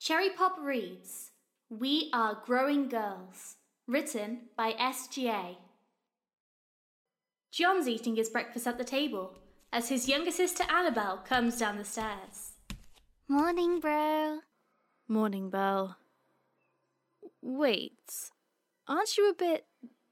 Cherry Pop reads, We Are Growing Girls, written by SGA. John's eating his breakfast at the table as his younger sister Annabelle comes down the stairs. Morning, bro. Morning, Belle. Wait, aren't you a bit,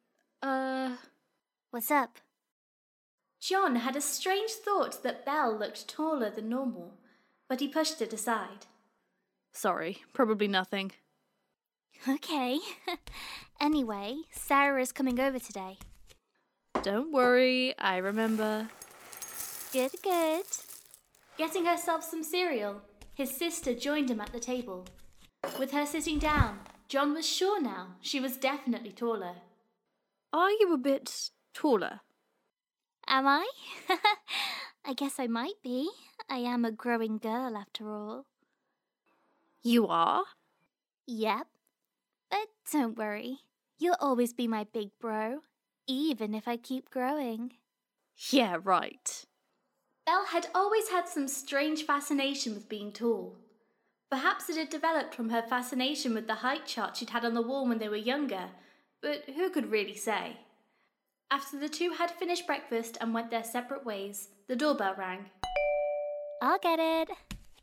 What's up? John had a strange thought that Belle looked taller than normal, but he pushed it aside. Sorry, probably nothing. Okay. Anyway, Sarah is coming over today. Don't worry, I remember. Good. Getting herself some cereal, his sister joined him at the table. With her sitting down, John was sure now she was definitely taller. Are you a bit taller? Am I? I guess I might be. I am a growing girl after all. You are? Yep. But don't worry. You'll always be my big bro, even if I keep growing. Yeah, right. Belle had always had some strange fascination with being tall. Perhaps it had developed from her fascination with the height chart she'd had on the wall when they were younger, but who could really say? After the two had finished breakfast and went their separate ways, the doorbell rang. I'll get it.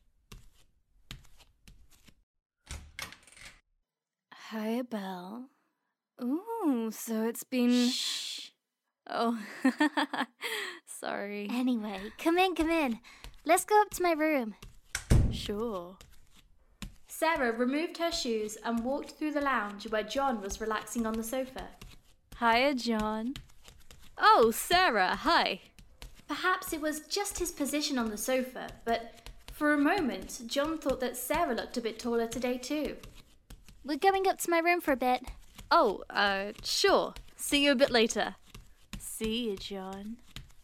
Hi, Belle. Ooh, so it's been... Shh. Oh, sorry. Anyway, come in. Let's go up to my room. Sure. Sarah removed her shoes and walked through the lounge where John was relaxing on the sofa. Hiya, John. Oh, Sarah, hi. Perhaps it was just his position on the sofa, but for a moment, John thought that Sarah looked a bit taller today too. We're going up to my room for a bit. Oh, sure. See you a bit later. See you, John.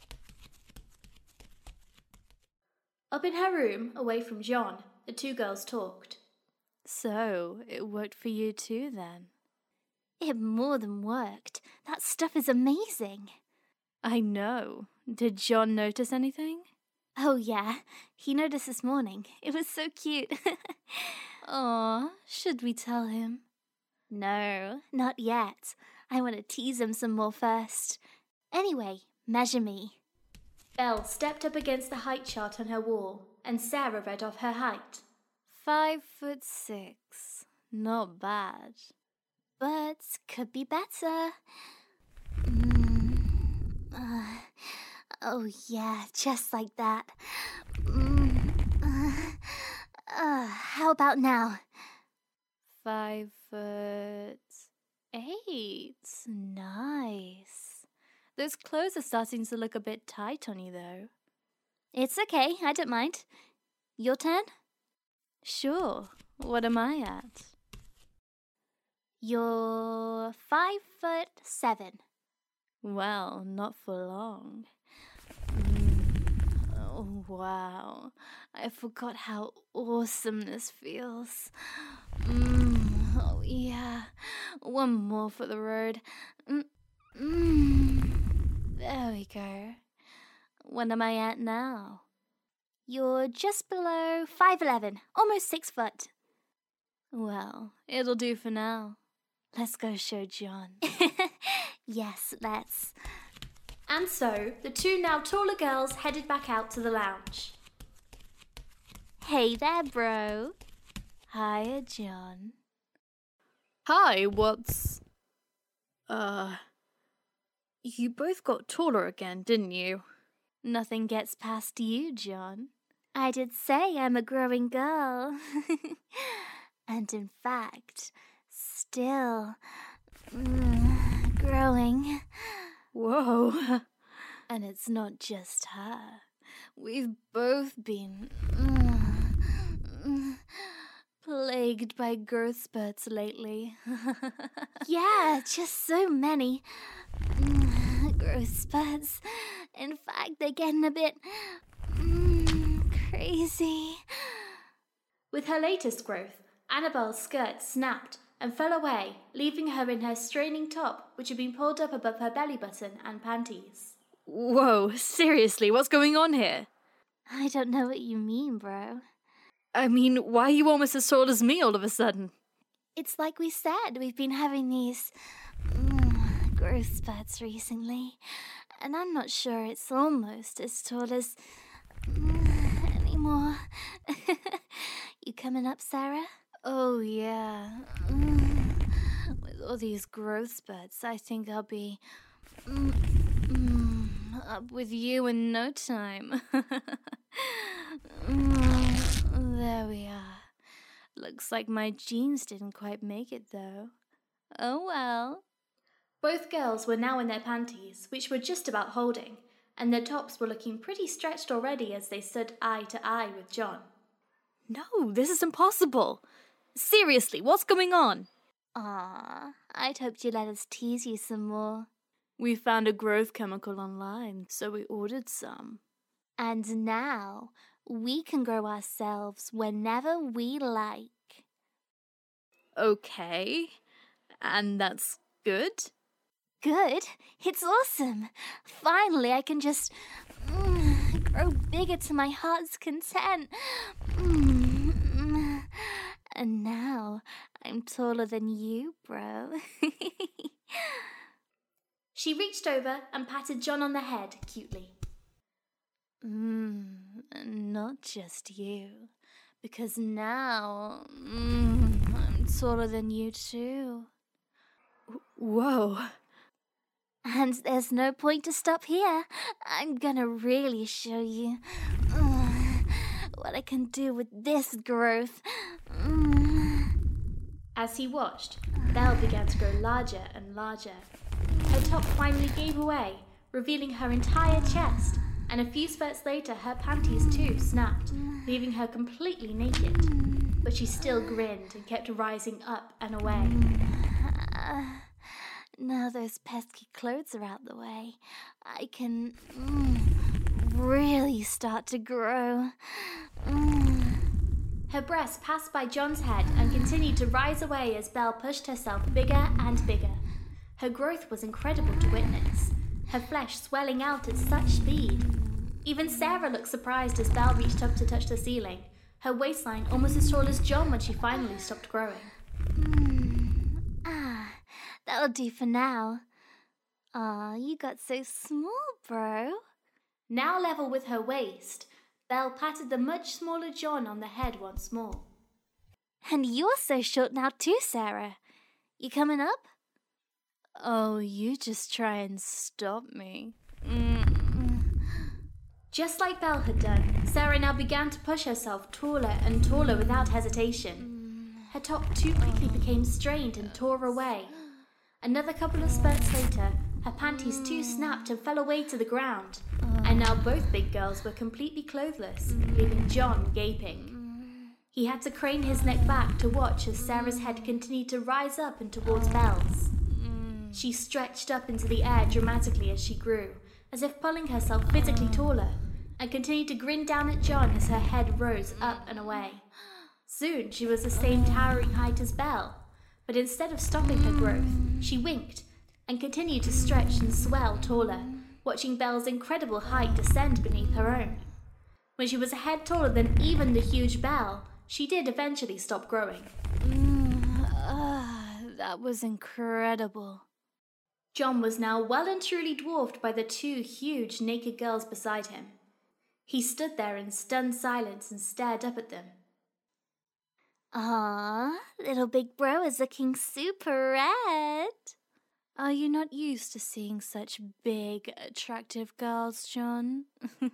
Up in her room, away from John, the two girls talked. So, it worked for you too, then? It more than worked. That stuff is amazing. I know. Did John notice anything? Oh, yeah. He noticed this morning. It was so cute. Aw, should we tell him? No, not yet. I want to tease him some more first. Anyway, measure me. Belle stepped up against the height chart on her wall, and Sarah read off her height. 5'6". Not bad. But could be better. Oh yeah, just like that. How about now? 5'8". Nice. Those clothes are starting to look a bit tight on you, though. It's okay, I don't mind. Your turn? Sure. What am I at? You're 5'7". Well, not for long. Oh, wow. I forgot how awesome this feels. Oh, yeah. One more for the road. There we go. What am I at now? You're just below 5'11", almost 6 foot. Well, it'll do for now. Let's go show John. Yes, let's. And so, the two now taller girls headed back out to the lounge. Hey there, bro. Hiya, John. Hi, what's... You both got taller again, didn't you? Nothing gets past you, John. I did say I'm a growing girl. And in fact, still growing. Whoa. And it's not just her. We've both been plagued by growth spurts lately. Yeah, just so many growth spurts. In fact, they're getting a bit crazy. With her latest growth, Annabelle's skirt snapped and fell away, leaving her in her straining top, which had been pulled up above her belly button and panties. Whoa, seriously, what's going on here? I don't know what you mean, bro. I mean, why are you almost as tall as me all of a sudden? It's like we said, we've been having these growth spurts recently, and I'm not sure it's almost as tall as anymore. You coming up, Sarah? Oh, yeah. With all these growth spurts, I think I'll be up with you in no time. There we are. Looks like my jeans didn't quite make it, though. Oh well. Both girls were now in their panties, which were just about holding, and their tops were looking pretty stretched already as they stood eye to eye with John. No, this is impossible. Seriously, what's going on? I'd hoped you'd let us tease you some more. We found a growth chemical online, so we ordered some. And now we can grow ourselves whenever we like. Okay, and that's good? Good? It's awesome. Finally, I can just grow bigger to my heart's content. And now I'm taller than you, bro. She reached over and patted John on the head cutely. Not just you, because now I'm taller than you too. Whoa. And there's no point to stop here. I'm gonna really show you what I can do with this growth. As he watched, Belle began to grow larger and larger. Her top finally gave away, revealing her entire chest, and a few spurts later her panties too snapped, leaving her completely naked. But she still grinned and kept rising up and away. Now those pesky clothes are out the way, I can really start to grow. Her breasts passed by John's head and continued to rise away as Belle pushed herself bigger and bigger. Her growth was incredible to witness, her flesh swelling out at such speed. Even Sarah looked surprised as Belle reached up to touch the ceiling, her waistline almost as tall as John when she finally stopped growing. That'll do for now. Aw, you got so small, bro. Now level with her waist, Belle patted the much smaller John on the head once more. And you're so short now too, Sarah. You coming up? Oh, you just try and stop me. Just like Belle had done, Sarah now began to push herself taller and taller without hesitation. Her top too quickly became strained and tore away. Another couple of spurts later, her panties too snapped and fell away to the ground. And now both big girls were completely clothless, leaving John gaping. He had to crane his neck back to watch as Sarah's head continued to rise up and towards Belle's. She stretched up into the air dramatically as she grew, as if pulling herself physically taller, and continued to grin down at John as her head rose up and away. Soon she was the same towering height as Belle, but instead of stopping her growth, she winked and continued to stretch and swell taller, watching Belle's incredible height descend beneath her own. When she was a head taller than even the huge Belle, she did eventually stop growing. That was incredible. John was now well and truly dwarfed by the two huge naked girls beside him. He stood there in stunned silence and stared up at them. Aw, little big bro is looking super red. Are you not used to seeing such big, attractive girls, John?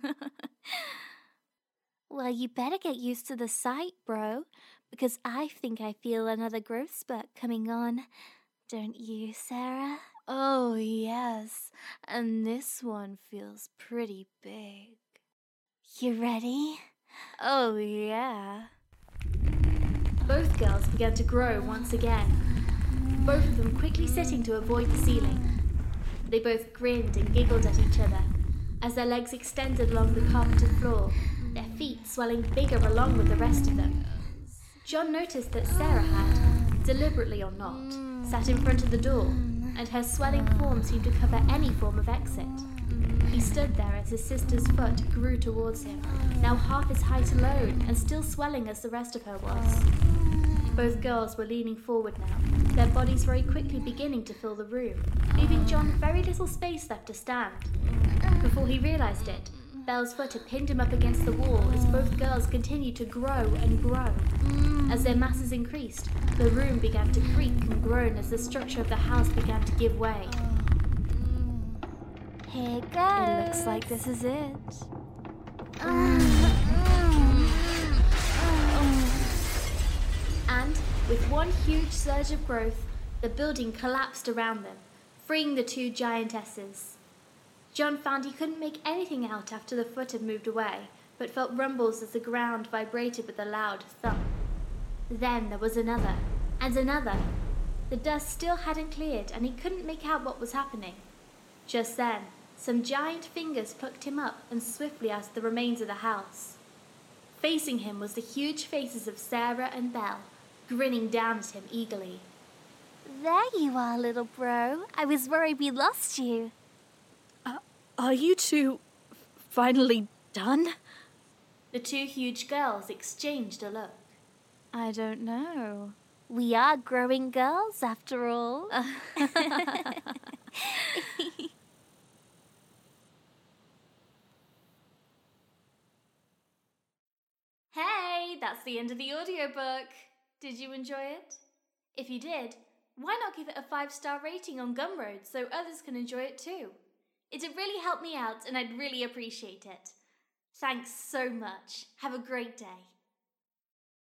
Well, you better get used to the sight, bro, because I think I feel another growth spurt coming on. Don't you, Sarah? Oh, yes, and this one feels pretty big. You ready? Oh, yeah. Both girls began to grow once again, both of them quickly sitting to avoid the ceiling. They both grinned and giggled at each other as their legs extended along the carpeted floor, their feet swelling bigger along with the rest of them. John noticed that Sarah had, deliberately or not, sat in front of the door, and her swelling form seemed to cover any form of exit. He stood there as his sister's foot grew towards him, now half his height alone and still swelling as the rest of her was. Both girls were leaning forward now, their bodies very quickly beginning to fill the room, leaving John very little space left to stand. Before he realized it, Belle's foot had pinned him up against the wall as both girls continued to grow and grow. As their masses increased, the room began to creak and groan as the structure of the house began to give way. Here it goes. It looks like this is it. And, with one huge surge of growth, the building collapsed around them, freeing the two giantesses. John found he couldn't make anything out after the foot had moved away, but felt rumbles as the ground vibrated with a loud thump. Then there was another, and another. The dust still hadn't cleared, and he couldn't make out what was happening. Just then, some giant fingers plucked him up and swiftly out of the remains of the house. Facing him was the huge faces of Sarah and Belle, grinning down at him eagerly. There you are, little bro. I was worried we lost you. Are you two finally done? The two huge girls exchanged a look. I don't know. We are growing girls, after all. Hey, that's the end of the audiobook. Did you enjoy it? If you did, why not give it a 5-star rating on Gumroad so others can enjoy it too? It'd really help me out and I'd really appreciate it. Thanks so much. Have a great day.